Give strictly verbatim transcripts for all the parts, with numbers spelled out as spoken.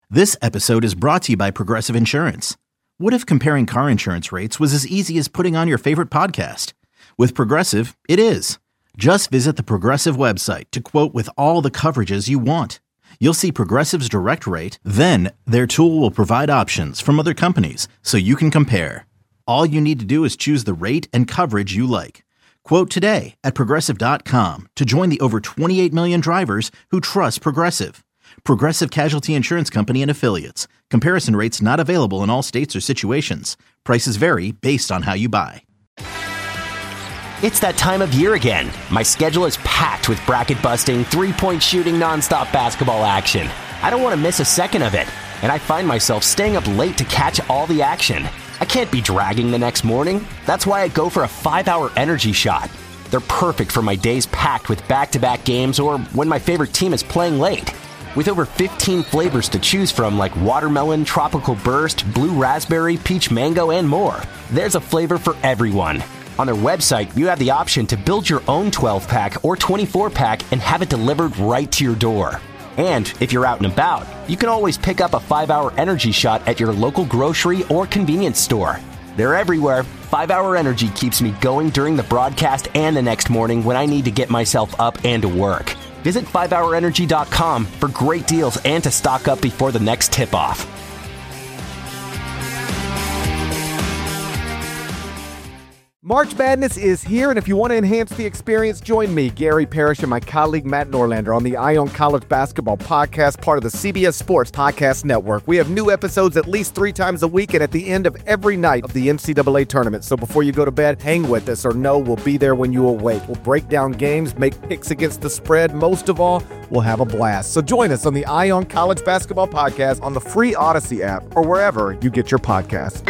This episode is brought to you by Progressive Insurance. What if comparing car insurance rates was as easy as putting on your favorite podcast? With Progressive, it is. Just visit the Progressive website to quote with all the coverages you want. You'll see Progressive's direct rate, then their tool will provide options from other companies so you can compare. All you need to do is choose the rate and coverage you like. Quote today at progressive dot com to join the over twenty-eight million drivers who trust Progressive. Progressive Casualty Insurance Company and Affiliates. Comparison rates not available in all states or situations. Prices vary based on how you buy. It's that time of year again. My schedule is packed with bracket-busting, three-point shooting, nonstop basketball action. I don't want to miss a second of it, and I find myself staying up late to catch all the action. I can't be dragging the next morning. That's why I go for a five-hour energy shot. They're perfect for my days packed with back-to-back games or when my favorite team is playing late. With over fifteen flavors to choose from like watermelon, tropical burst, blue raspberry, peach mango, and more, there's a flavor for everyone. On their website, you have the option to build your own twelve-pack or twenty-four-pack and have it delivered right to your door. And if you're out and about, you can always pick up a five-hour energy shot at your local grocery or convenience store. They're everywhere. five-hour Energy keeps me going during the broadcast and the next morning when I need to get myself up and to work. Visit five hour energy dot com for great deals and to stock up before the next tip-off. March Madness is here, and if you want to enhance the experience, join me, Gary Parrish, and my colleague Matt Norlander on the Eye on College Basketball Podcast, part of the C B S Sports Podcast Network. We have new episodes at least three times a week and at the end of every night of the N C double A tournament. So before you go to bed, hang with us, or know we'll be there when you awake. We'll break down games, make picks against the spread. Most of all, we'll have a blast. So join us on the Eye on College Basketball Podcast on the free Odyssey app or wherever you get your podcasts.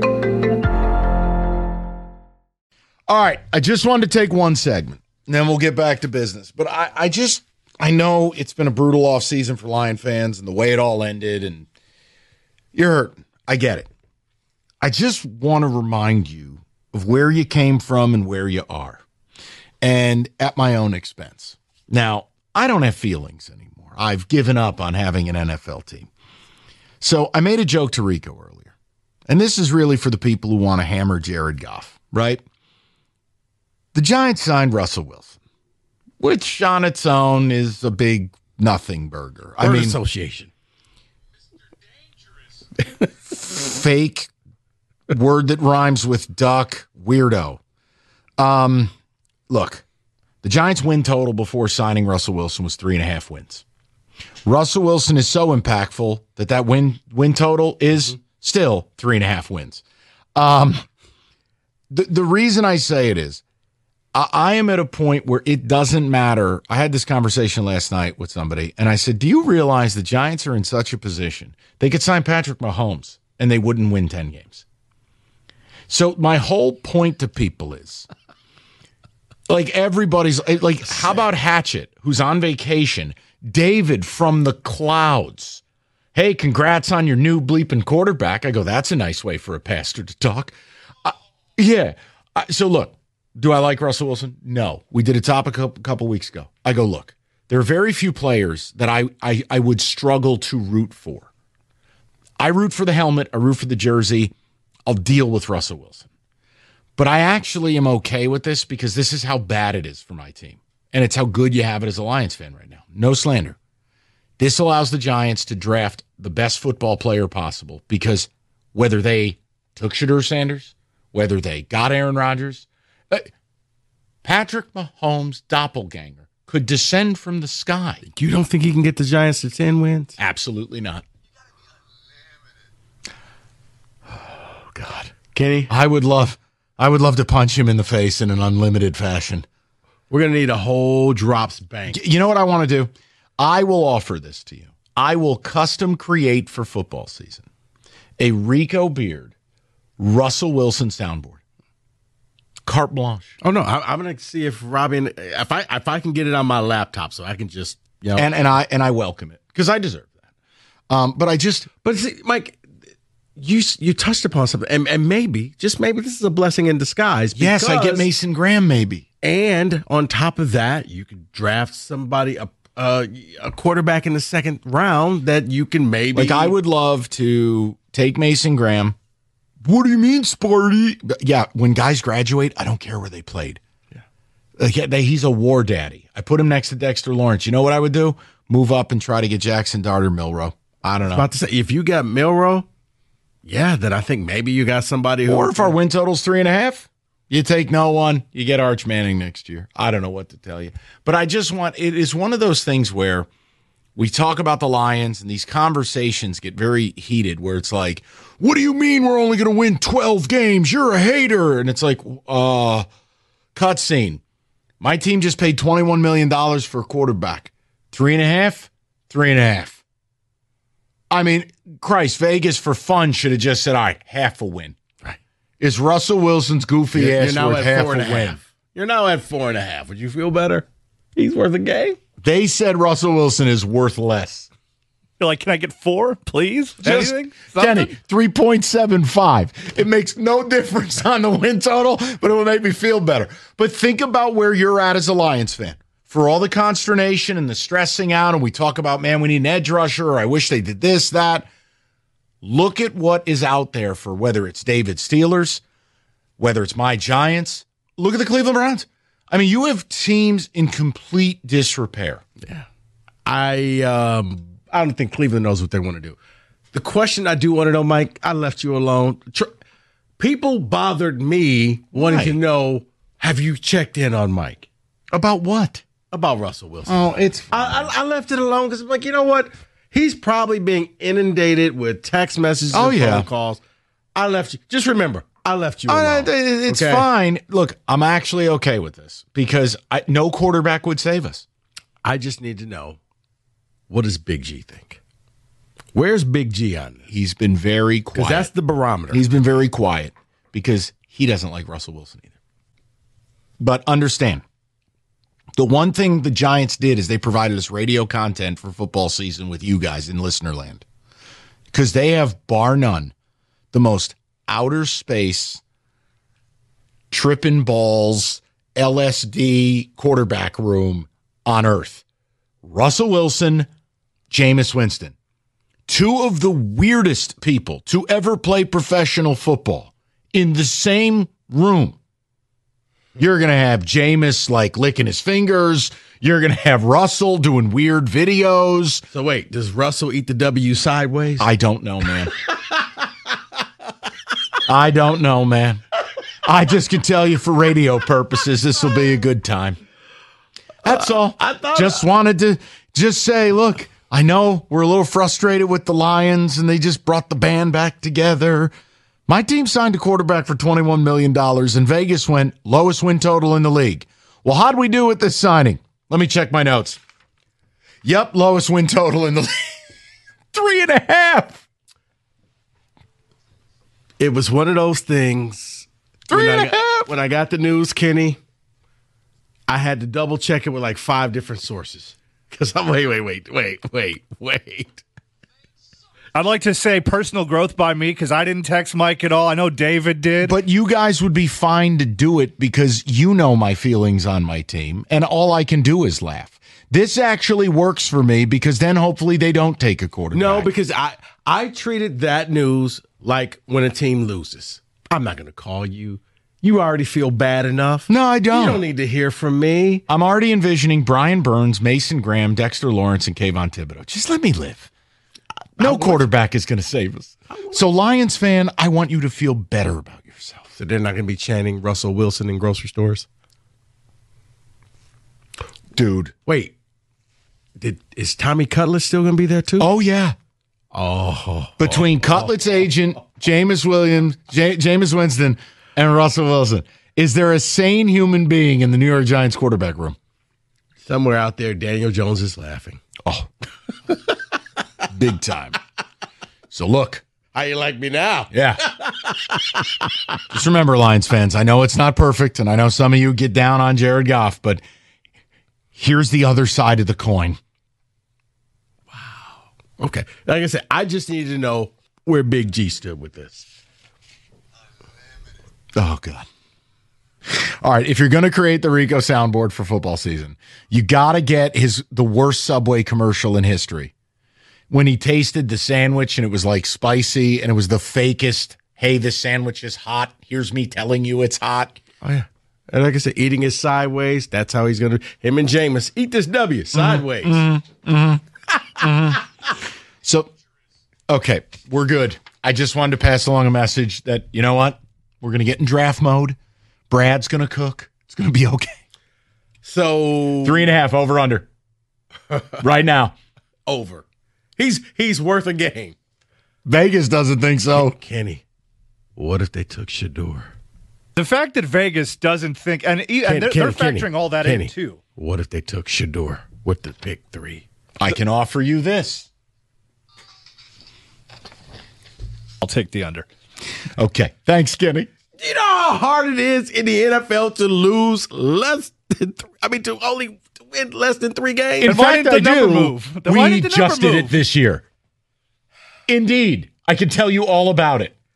All right, I just wanted to take one segment, and then we'll get back to business. But I, I just, I know it's been a brutal offseason for Lion fans and the way it all ended, and you're hurting. I get it. I just want to remind you of where you came from and where you are, and at my own expense. Now, I don't have feelings anymore. I've given up on having an N F L team. So I made a joke to Rico earlier, and this is really for the people who want to hammer Jared Goff, right? The Giants signed Russell Wilson, which on its own is a big nothing burger. I Bird mean, association. Fake word that rhymes with duck, weirdo. Um, look, the Giants' win total before signing Russell Wilson was three and a half wins. Russell Wilson is so impactful that that win win total is still three and a half wins. Um, the the reason I say it is, I am at a point where it doesn't matter. I had this conversation last night with somebody, and I said, do you realize the Giants are in such a position? They could sign Patrick Mahomes, and they wouldn't win ten games. So my whole point to people is, like, everybody's, like, how about Hatchet, who's on vacation? David from the clouds. Hey, congrats on your new bleeping quarterback. I go, that's a nice way for a pastor to talk. Uh, yeah. Uh, so, look. Do I like Russell Wilson? No. We did a topic a couple weeks ago. I go, look, there are very few players that I, I I would struggle to root for. I root for the helmet. I root for the jersey. I'll deal with Russell Wilson. But I actually am okay with this because this is how bad it is for my team. And it's how good you have it as a Lions fan right now. No slander. This allows the Giants to draft the best football player possible because whether they took Shedeur Sanders, whether they got Aaron Rodgers, Patrick Mahomes' doppelganger could descend from the sky. You don't think he can get the Giants to ten wins? Absolutely not. Oh, God. Kenny? I would love I would love to punch him in the face in an unlimited fashion. We're going to need a whole drops bank. You know what I want to do? I will offer this to you. I will custom create for football season a Rico Beard, Russell Wilson soundboard. Carte blanche. Oh no, I, I'm going to see if Robin, if I if I can get it on my laptop, so I can just, you know, and and I and I welcome it because I deserve that. Um, but I just, but see, Mike, you you touched upon something, and, and maybe just maybe this is a blessing in disguise. Yes, I get Mason Graham, maybe, and on top of that, you could draft somebody, a uh, a quarterback in the second round that you can maybe. Like, I would love to take Mason Graham. What do you mean, Sparty? Yeah, when guys graduate, I don't care where they played. Yeah. Like, yeah, they, he's a war daddy. I put him next to Dexter Lawrence. You know what I would do? Move up and try to get Jackson Dart or Milroe. I don't know. I was about to say, if you got Milroe, yeah, then I think maybe you got somebody who. Or if our win total's three and a half. You take no one, you get Arch Manning next year. I don't know what to tell you. But I just want, it is one of those things where we talk about the Lions and these conversations get very heated where it's like, what do you mean we're only going to win twelve games? You're a hater. And it's like, uh, cutscene. My team just paid twenty-one million dollars for a quarterback. Three and a half? Three and a half. I mean, Christ, Vegas for fun should have just said, all right, half a win. Is Russell Wilson's goofy you're, ass you're worth half four and a a win? half. You're now at four and a half. Would you feel better? He's worth a game. They said Russell Wilson is worth less. You're like, can I get four, please? Just, Anything? Kenny, three point seven five. It makes no difference on the win total, but it will make me feel better. But think about where you're at as a Lions fan. For all the consternation and the stressing out, and we talk about, man, we need an edge rusher, or I wish they did this, that. Look at what is out there for whether it's David Steelers, whether it's my Giants. Look at the Cleveland Browns. I mean, you have teams in complete disrepair. Yeah. I um, I don't think Cleveland knows what they want to do. The question I do want to know, Mike, I left you alone. Tr- People bothered me wanting Right. to know, have you checked in on Mike? About what? About Russell Wilson. Oh, it's I, I, I left it alone because I'm like, you know what? He's probably being inundated with text messages Oh, and yeah. phone calls. I left you. Just remember, I left you Uh, alone. it's Okay? fine. Look, I'm actually okay with this because I, no quarterback would save us. I just need to know, what does Big G think? Where's Big G on this? He's been very quiet. Because that's the barometer. He's been very quiet because he doesn't like Russell Wilson either. But understand, the one thing the Giants did is they provided us radio content for football season with you guys in listener land. Because they have, bar none, the most outer space, tripping balls, L S D quarterback room on earth. Russell Wilson, Jameis Winston. Two of the weirdest people to ever play professional football in the same room. You're going to have Jameis like licking his fingers. You're going to have Russell doing weird videos. So wait, does Russell eat the W sideways? I don't know, man. I don't know, man. I just can tell you for radio purposes, this will be a good time. That's all. I thought just wanted to just say, look, I know we're a little frustrated with the Lions and they just brought the band back together. My team signed a quarterback for twenty-one million dollars, and Vegas went lowest win total in the league. Well, how'd we do with this signing? Let me check my notes. Yep, lowest win total in the league. Three and a half. It was one of those things. Three when and I a got, half. When I got the news, Kenny, I had to double check it with like five different sources. Because I'm, wait, wait, wait, wait, wait, wait. I'd like to say personal growth by me because I didn't text Mike at all. I know David did. But you guys would be fine to do it because you know my feelings on my team, and all I can do is laugh. This actually works for me because then hopefully they don't take a quarterback. No, because I, I treated that news like when a team loses. I'm not going to call you. You already feel bad enough. No, I don't. You don't need to hear from me. I'm already envisioning Brian Burns, Mason Graham, Dexter Lawrence, and Kayvon Thibodeau. Just let me live. No quarterback is going to save us. So, Lions fan, I want you to feel better about yourself. So they're not going to be chanting Russell Wilson in grocery stores? Dude. Wait. Did, is Tommy Cutlass still going to be there too? Oh, yeah. Oh. Between Cutlet's agent, Jameis Williams, J- Jameis Winston, and Russell Wilson, is there a sane human being in the New York Giants quarterback room? Somewhere out there, Daniel Jones is laughing. Oh. Big time. So, look. How you like me now? Yeah. Just remember, Lions fans, I know it's not perfect, and I know some of you get down on Jared Goff, but here's the other side of the coin. Okay. Like I said, I just needed to know where Big G stood with this. Oh, God. All right, if you're going to create the Rico soundboard for football season, you got to get his the worst Subway commercial in history. When he tasted the sandwich and it was like spicy and it was the fakest, hey, this sandwich is hot. Here's me telling you it's hot. Oh, yeah. And like I said, eating it sideways, that's how he's going to, him and Jameis, eat this W sideways. Mm-hmm, mm-hmm, mm-hmm. So, okay, we're good. I just wanted to pass along a message that, you know what? We're going to get in draft mode. Brad's going to cook. It's going to be okay. So. Three and a half, over, under. Right now. Over. He's he's worth a game. Vegas doesn't think so. Kenny, what if they took Shedeur? The fact that Vegas doesn't think, and, and Kenny, they're, Kenny, they're factoring Kenny, all that Kenny, in too. What if they took Shedeur with the pick three? I can offer you this. I'll take the under. Okay. Thanks, Kenny. You know how hard it is in the N F L to lose less than th- I mean, to only to win less than three games? In Then why fact, didn't the I number do. move? Then why We didn't the number just did it move? this year. Indeed. I can tell you all about it.